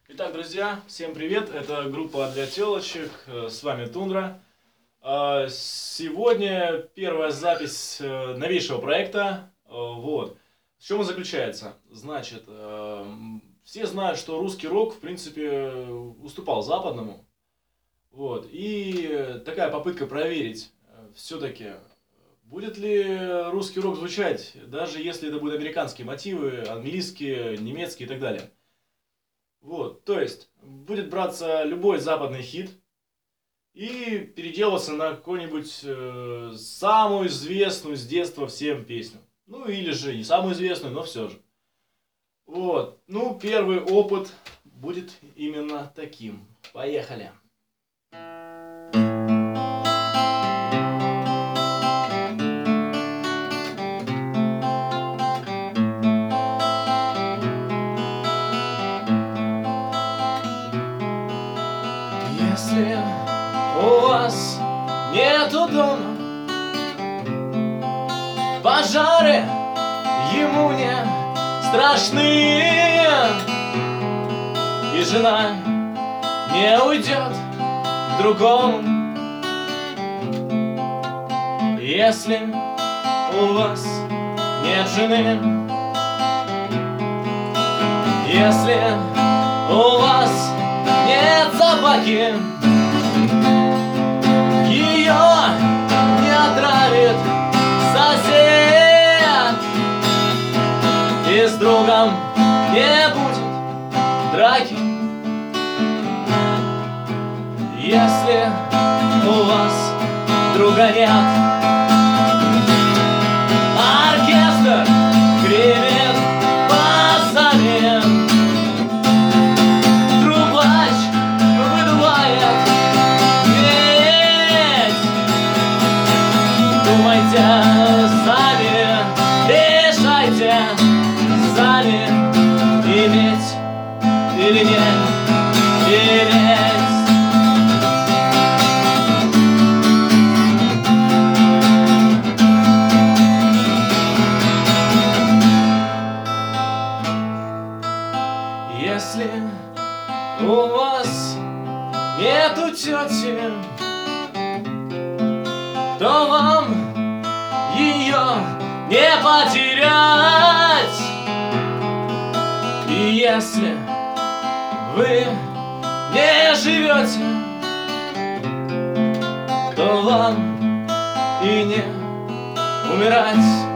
Итак, друзья, всем привет! Это группа для телочек, с вами Тундра. Сегодня первая запись новейшего проекта. Вот. В чем он заключается? Значит, все знают, что русский рок, в принципе, уступал западному. Вот. И такая попытка проверить, все-таки, будет ли русский рок звучать, даже если это будут американские мотивы, английские, немецкие и так далее. Вот, то есть, будет браться любой западный хит и переделываться на какую-нибудь самую известную с детства всем песню. Ну, или же не самую известную, но все же. Вот, ну, первый опыт будет именно таким. Поехали! Если у вас нету дома, пожары ему не страшны, и жена не уйдет к другому. Если у вас нет жены, если у вас нет собаки, ее не отравит сосед, и с другом не будет драки. Если у вас друга нет, оркестр гремит басами, трубач выдувает медь. Думайте сами, решайте сами, иметь или нет иметь. Если у вас нету тети, то вам ее не потерять. И если вы не живете, то вам и не умирать.